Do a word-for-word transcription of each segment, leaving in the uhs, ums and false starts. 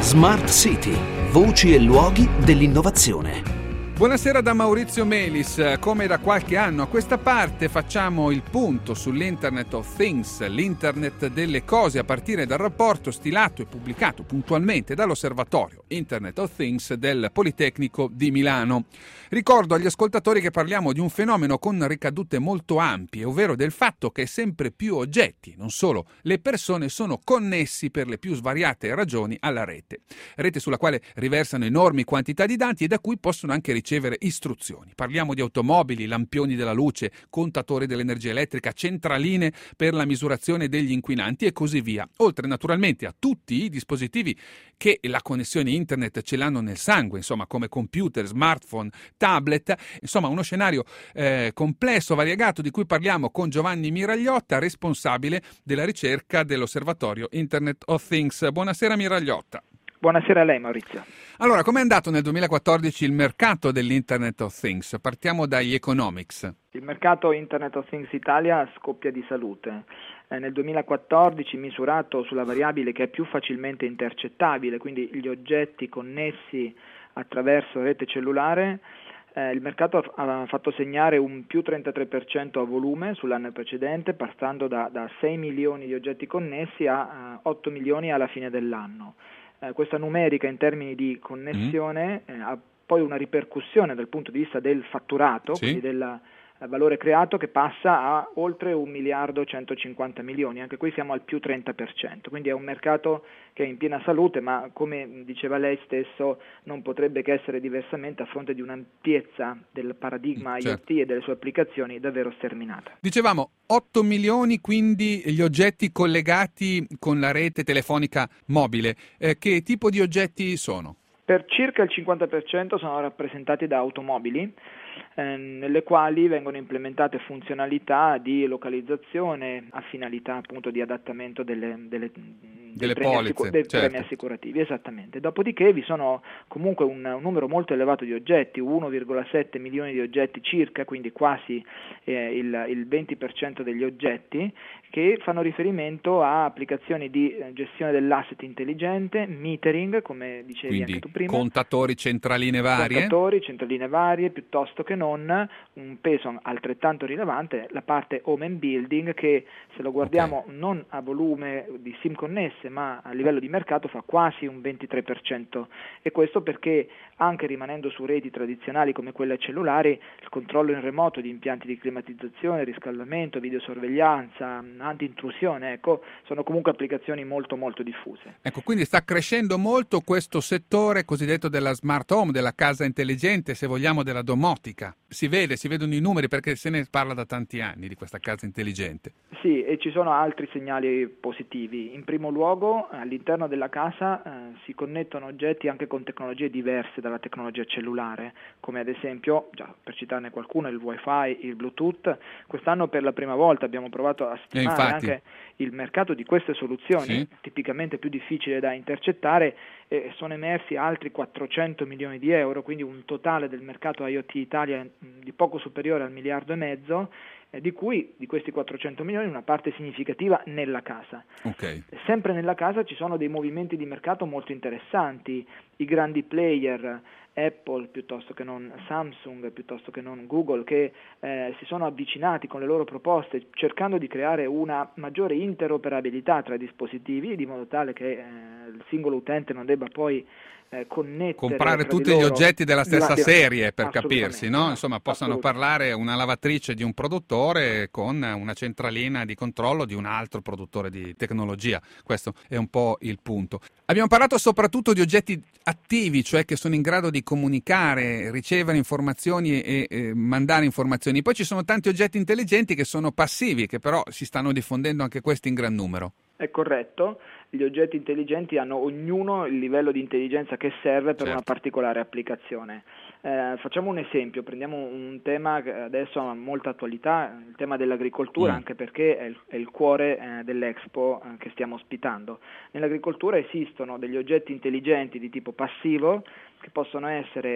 Smart City, voci e luoghi dell'innovazione. Buonasera da Maurizio Melis. Come da qualche anno a questa parte facciamo il punto sull'Internet of Things, l'internet delle cose, a partire dal rapporto stilato e pubblicato puntualmente dall'osservatorio Internet of Things del Politecnico di Milano. Ricordo agli ascoltatori che parliamo di un fenomeno con ricadute molto ampie, ovvero del fatto che sempre più oggetti, non solo le persone, sono connessi per le più svariate ragioni alla rete. Rete sulla quale riversano enormi quantità di dati e da cui possono anche ricevere istruzioni. Parliamo di automobili, lampioni della luce, contatori dell'energia elettrica, centraline per la misurazione degli inquinanti e così via. Oltre naturalmente a tutti i dispositivi che la connessione internet ce l'hanno nel sangue, insomma come computer, smartphone, tablet, insomma uno scenario eh, complesso, variegato, di cui parliamo con Giovanni Miragliotta, responsabile della ricerca dell'osservatorio Internet of Things. Buonasera Miragliotta. Buonasera a lei Maurizio. Allora, com'è andato nel duemilaquattordici il mercato dell'Internet of Things? Partiamo dagli economics. Il mercato Internet of Things Italia scoppia di salute. Eh, nel duemilaquattordici, misurato sulla variabile che è più facilmente intercettabile, quindi gli oggetti connessi attraverso rete cellulare, eh, il mercato ha fatto segnare un più trentatré per cento a volume sull'anno precedente, passando da, da sei milioni di oggetti connessi a uh, otto milioni alla fine dell'anno. Eh, questa numerica in termini di connessione eh, ha poi una ripercussione dal punto di vista del fatturato, sì. quindi del eh, valore creato, che passa a oltre un miliardo centocinquanta milioni, anche qui siamo al più trenta per cento, quindi è un mercato che è in piena salute, ma come diceva lei stesso non potrebbe che essere diversamente a fronte di un'ampiezza del paradigma certo. I O T e delle sue applicazioni davvero sterminata. Dicevamo otto milioni quindi gli oggetti collegati con la rete telefonica mobile. Eh, che tipo di oggetti sono? Per circa il cinquanta per cento sono rappresentati da automobili, eh, nelle quali vengono implementate funzionalità di localizzazione a finalità appunto di adattamento delle, delle, delle premi, polizze, assicu- dei certo. premi assicurativi, esattamente. Dopodiché vi sono comunque un, un numero molto elevato di oggetti, uno virgola sette milioni di oggetti circa, quindi quasi eh, il, il venti per cento degli oggetti, che fanno riferimento a applicazioni di gestione dell'asset intelligente, metering, come dicevi Quindi, anche tu prima. contatori, centraline varie. Contatori, centraline varie, piuttosto che non un peso altrettanto rilevante, la parte home and building, che se lo guardiamo okay. non a volume di SIM connesse, ma a livello di mercato fa quasi un ventitré per cento, e questo perché anche rimanendo su reti tradizionali come quelle cellulari, il controllo in remoto di impianti di climatizzazione, riscaldamento, videosorveglianza, anti-intrusione, ecco, sono comunque applicazioni molto molto diffuse. Ecco, quindi sta crescendo molto questo settore cosiddetto della smart home, della casa intelligente, se vogliamo della domotica. Si vede, si vedono i numeri perché se ne parla da tanti anni di questa casa intelligente. Sì, e ci sono altri segnali positivi. In primo luogo, all'interno della casa eh, si connettono oggetti anche con tecnologie diverse dalla tecnologia cellulare, come ad esempio, già per citarne qualcuno, il Wi-Fi, il Bluetooth. Quest'anno per la prima volta abbiamo provato a stimare anche il mercato di queste soluzioni, sì. tipicamente più difficile da intercettare, e sono emersi altri quattrocento milioni di euro, quindi un totale del mercato I O T Italia di poco superiore al miliardo e mezzo, eh, di cui di questi quattrocento milioni una parte significativa nella casa. Okay. Sempre nella casa ci sono dei movimenti di mercato molto interessanti, i grandi player, Apple piuttosto che non Samsung, piuttosto che non Google, che eh, si sono avvicinati con le loro proposte cercando di creare una maggiore interoperabilità tra i dispositivi, di modo tale che eh, il singolo utente non debba poi eh, connettere, comprare tutti loro gli oggetti della stessa di... serie, per capirsi, no? Insomma, possano assolutamente. parlare una lavatrice di un produttore con una centralina di controllo di un altro produttore di tecnologia. Questo è un po' il punto. Abbiamo parlato soprattutto di oggetti attivi, cioè che sono in grado di comunicare, ricevere informazioni e, e mandare informazioni. Poi ci sono tanti oggetti intelligenti che sono passivi, che però si stanno diffondendo anche questi in gran numero. È corretto, gli oggetti intelligenti hanno ognuno il livello di intelligenza che serve per certo. una particolare applicazione. Eh, facciamo un esempio, prendiamo un tema che adesso ha molta attualità, il tema dell'agricoltura, mm. anche perché è il, è il cuore eh, dell'Expo eh, che stiamo ospitando. Nell'agricoltura esistono degli oggetti intelligenti di tipo passivo che possono essere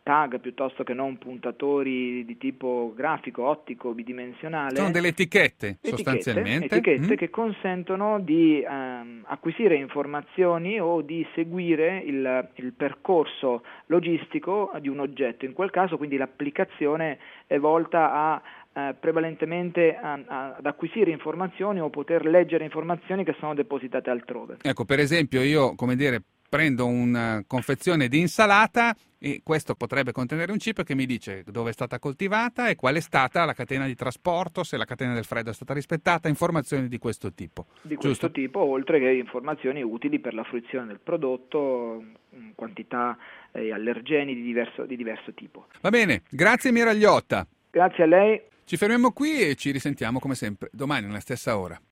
tag piuttosto che non puntatori di tipo grafico, ottico, bidimensionale. Sono delle etichette, etichette sostanzialmente. Etichette mm. che consentono di ehm, acquisire informazioni o di seguire il, il percorso logistico di un oggetto. In quel caso quindi l'applicazione è volta a eh, prevalentemente a, a, ad acquisire informazioni o poter leggere informazioni che sono depositate altrove. Ecco, per esempio io, come dire, prendo una confezione di insalata e questo potrebbe contenere un chip che mi dice dove è stata coltivata e qual è stata la catena di trasporto, se la catena del freddo è stata rispettata, informazioni di questo tipo. Di giusto? questo tipo, oltre che informazioni utili per la fruizione del prodotto, quantità e allergeni di diverso, di diverso tipo. Va bene, grazie Miragliotta. Grazie a lei. Ci fermiamo qui e ci risentiamo come sempre domani nella stessa ora.